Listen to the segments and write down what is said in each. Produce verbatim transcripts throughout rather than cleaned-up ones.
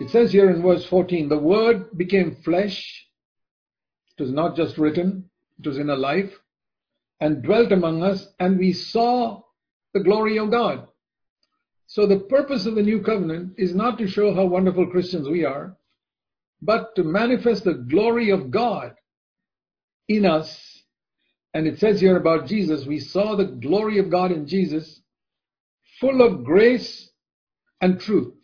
It says here in verse fourteen, the Word became flesh. It was not just written, it was in a life, and dwelt among us, and we saw the glory of God. So the purpose of the new covenant is not to show how wonderful Christians we are, but to manifest the glory of God in us. And it says here about Jesus, we saw the glory of God in Jesus, full of grace and truth.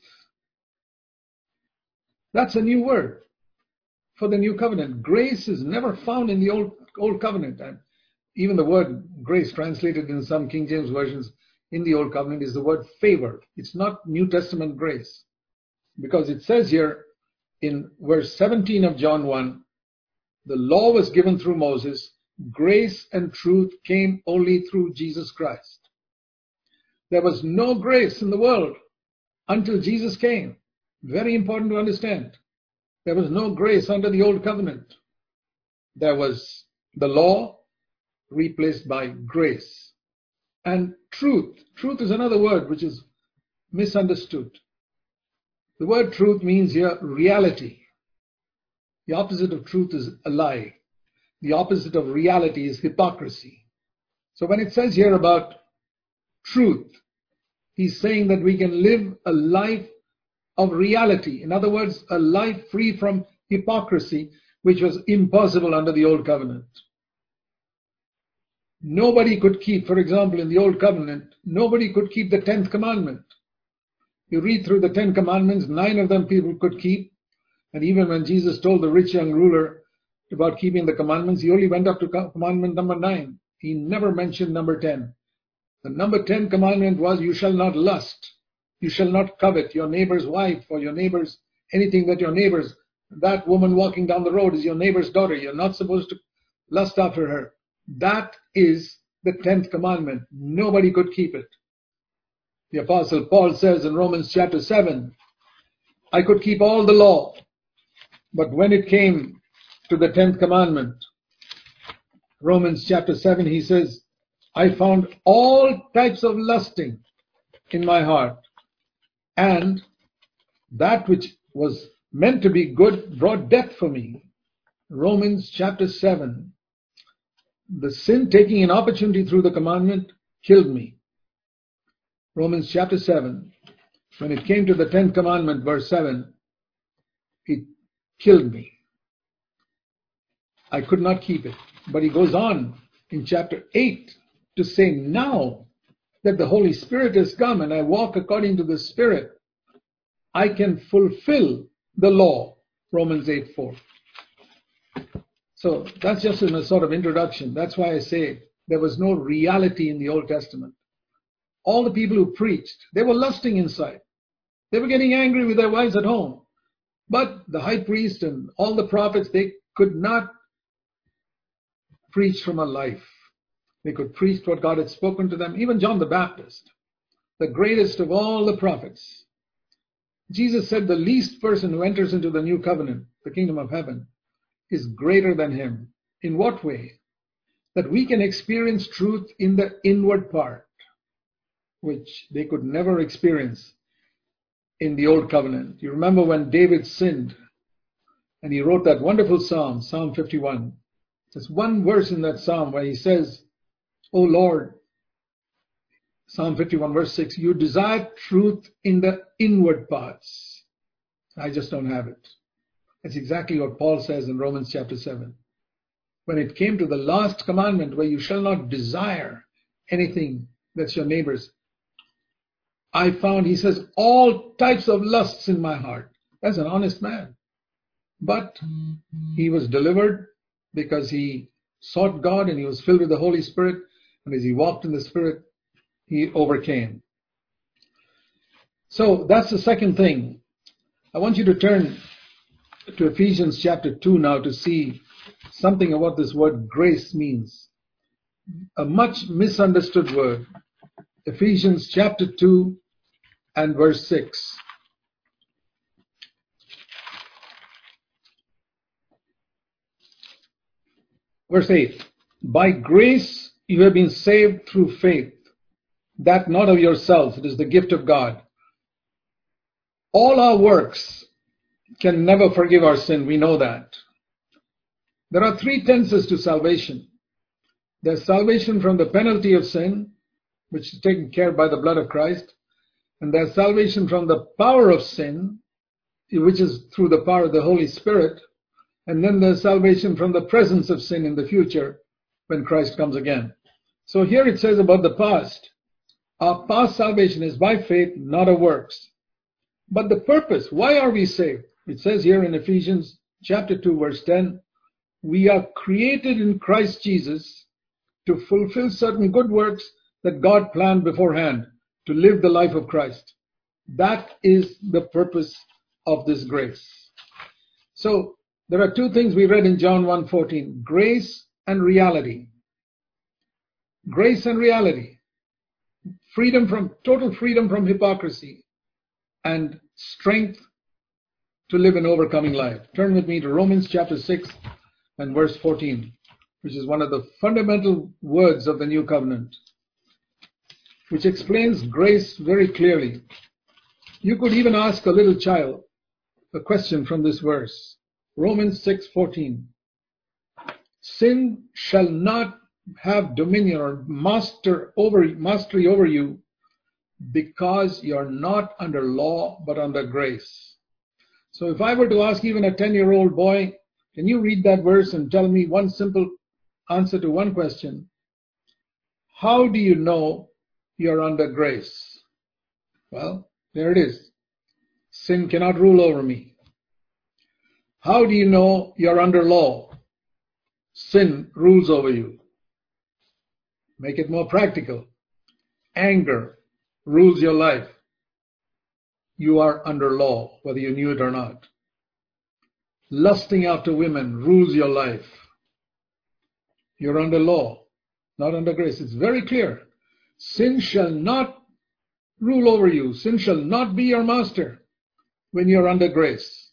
That's a new word for the new covenant. Grace is never found in the old old covenant. And even the word grace, translated in some King James versions in the old covenant, is the word favor. It's not New Testament grace. Because it says here in verse seventeen of John one, the law was given through Moses, grace and truth came only through Jesus Christ. There was no grace in the world until Jesus came. Very important to understand. There was no grace under the old covenant. There was the law replaced by grace. And truth. Truth is another word which is misunderstood. The word truth means here reality. The opposite of truth is a lie. The opposite of reality is hypocrisy. So when it says here about truth, he's saying that we can live a life of reality. In other words, a life free from hypocrisy, which was impossible under the old covenant. Nobody could keep, for example, in the old covenant, nobody could keep the tenth commandment. You read through the ten commandments, nine of them people could keep. And even when Jesus told the rich young ruler about keeping the commandments, he only went up to commandment number nine. He never mentioned number ten. The number ten commandment was, you shall not lust. You shall not covet your neighbor's wife or your neighbor's, anything that your neighbor's, that woman walking down the road is your neighbor's daughter. You're not supposed to lust after her. That is the tenth commandment. Nobody could keep it. The Apostle Paul says in Romans chapter seven, I could keep all the law, but when it came to the tenth commandment, Romans chapter seven, he says, I found all types of lusting in my heart, and that which was meant to be good brought death for me. Romans chapter seven, the sin taking an opportunity through the commandment killed me. Romans chapter seven, when it came to the tenth commandment, verse seven, it killed me. I could not keep it. But he goes on in chapter eight to say, now that the Holy Spirit has come and I walk according to the Spirit, I can fulfill the law. Romans eight four. So that's just in a sort of introduction. That's why I say there was no reality in the Old Testament. All the people who preached, they were lusting inside. They were getting angry with their wives at home. But the high priest and all the prophets, they could not preach from a life. They could preach what God had spoken to them. Even John the Baptist, the greatest of all the prophets. Jesus said the least person who enters into the new covenant, the kingdom of heaven, is greater than him. In what way? That we can experience truth in the inward part, which they could never experience in the old covenant. You remember when David sinned and he wrote that wonderful psalm, Psalm fifty-one. There's one verse in that psalm where he says, O Lord, Psalm fifty-one verse six, you desire truth in the inward parts. I just don't have it. That's exactly what Paul says in Romans chapter seven. When it came to the last commandment where you shall not desire anything that's your neighbor's, I found, he says, all types of lusts in my heart. That's an honest man. But he was delivered because he sought God and he was filled with the Holy Spirit. And as he walked in the Spirit, he overcame. So that's the second thing. I want you to turn to Ephesians chapter two now to see something of what this word grace means. A much misunderstood word. Ephesians chapter two and verse six. Verse eight. By grace you have been saved through faith, that not of yourselves, it is the gift of God. All our works can never forgive our sin. We know that. There are three tenses to salvation. There's salvation from the penalty of sin, which is taken care of by the blood of Christ. And there's salvation from the power of sin, which is through the power of the Holy Spirit. And then there's salvation from the presence of sin in the future when Christ comes again. So here it says about the past. Our past salvation is by faith, not of works. But the purpose, why are we saved? It says here in Ephesians chapter two, verse ten, we are created in Christ Jesus to fulfill certain good works that God planned beforehand, to live the life of Christ. That is the purpose of this grace. So there are two things we read in John one fourteen, grace and reality. Grace and reality. Freedom from, total freedom from hypocrisy and strength to live an overcoming life. Turn with me to Romans chapter six and verse fourteen, which is one of the fundamental words of the new covenant, which explains grace very clearly. You could even ask a little child a question from this verse. Romans six fourteen. Sin shall not have dominion or master over mastery over you, because you're not under law but under grace. So if I were to ask even a ten-year-old boy, can you read that verse and tell me one simple answer to one question? How do you know you're under grace? Well, there it is. Sin cannot rule over me. How do you know you're under law? Sin rules over you. Make it more practical. Anger rules your life. You are under law, whether you knew it or not. Lusting after women rules your life. You're under law, not under grace. It's very clear. Sin shall not rule over you. Sin shall not be your master when you're under grace.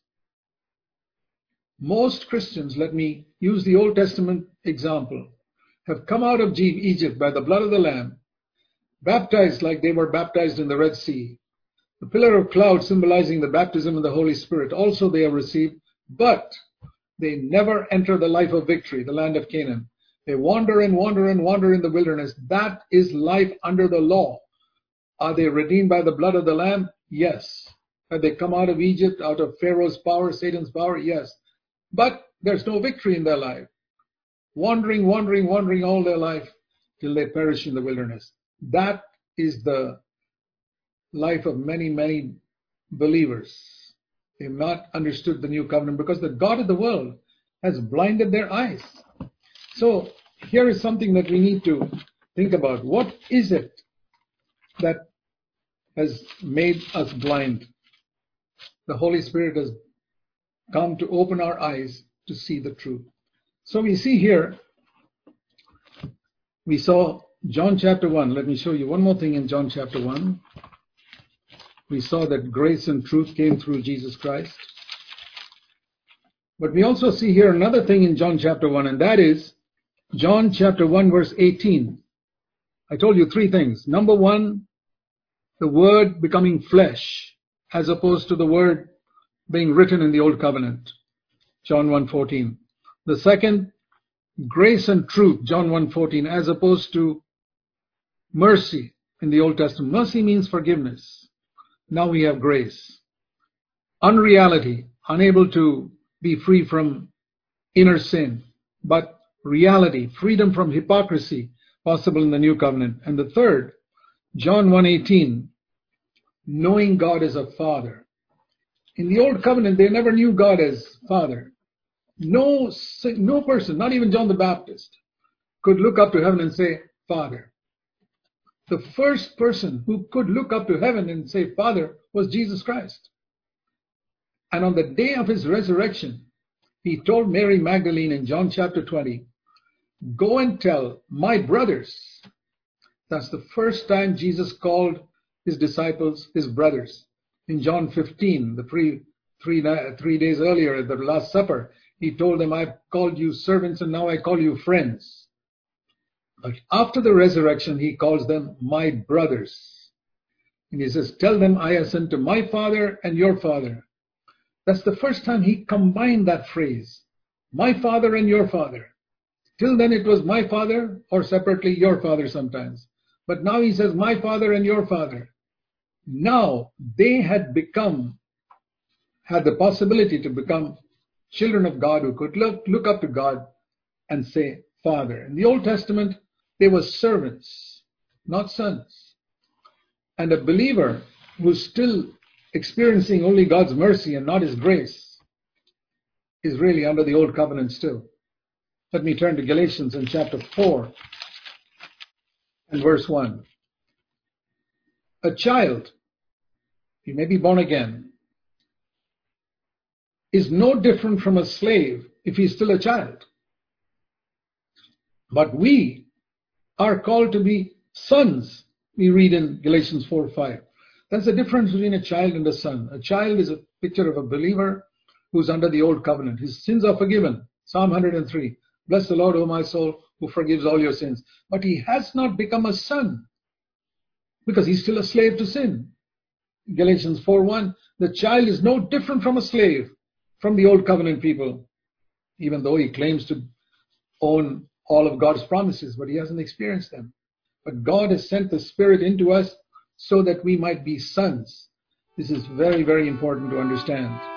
Most Christians, let me use the Old Testament example, have come out of Egypt by the blood of the Lamb, baptized like they were baptized in the Red Sea. The pillar of cloud symbolizing the baptism of the Holy Spirit also they have received, but they never enter the life of victory, the land of Canaan. They wander and wander and wander in the wilderness. That is life under the law. Are they redeemed by the blood of the Lamb? Yes. Have they come out of Egypt, out of Pharaoh's power, Satan's power? Yes. But there's no victory in their life. Wandering, wandering, wandering all their life till they perish in the wilderness. That is the life of many, many believers. They've not understood the new covenant because the God of the world has blinded their eyes. So here is something that we need to think about. What is it that has made us blind? The Holy Spirit has come to open our eyes to see the truth. So we see here, we saw John chapter one. Let me show you one more thing in John chapter one. We saw that grace and truth came through Jesus Christ. But we also see here another thing in John chapter one, and that is John chapter one, verse eighteen. I told you three things. Number one, the word becoming flesh, as opposed to the word being written in the Old Covenant, John one fourteen. The second, grace and truth, John one fourteen, as opposed to mercy in the Old Testament. Mercy means forgiveness. Now we have grace. Unreality, unable to be free from inner sin, but reality, freedom from hypocrisy, possible in the New Covenant. And the third, John one eighteen, knowing God as a Father. In the Old Covenant, they never knew God as Father. No, no person, not even John the Baptist, could look up to heaven and say, Father. The first person who could look up to heaven and say, Father, was Jesus Christ. And on the day of his resurrection, he told Mary Magdalene in John chapter twenty, go and tell my brothers. That's the first time Jesus called his disciples his brothers. In John fifteen, the three, three, three days earlier at the Last Supper, he told them, I've called you servants and now I call you friends. But after the resurrection, he calls them my brothers. And he says, tell them I ascend to my Father and your Father, That's the first time he combined that phrase, my father and your father. Till then it was my father, or separately your father sometimes. But now he says, my father and your father. Now they had become, had the possibility to become children of God who could look, look up to God and say, Father. In the Old Testament, they were servants, not sons. And a believer who's still experiencing only God's mercy and not His grace is really under the Old Covenant still. Let me turn to Galatians in chapter four and verse one. A child, he may be born again, is no different from a slave if he's still a child. But we are called to be sons, we read in Galatians four five. That's the difference between a child and a son. A child is a picture of a believer who's under the Old Covenant. His sins are forgiven. Psalm one hundred three. Bless the Lord, O my soul, who forgives all your sins. But he has not become a son because he's still a slave to sin. Galatians four one. The child is no different from a slave from the Old Covenant people, even though he claims to own all of God's promises, but he hasn't experienced them. But God has sent the Spirit into us so that we might be sons. This is very, very important to understand.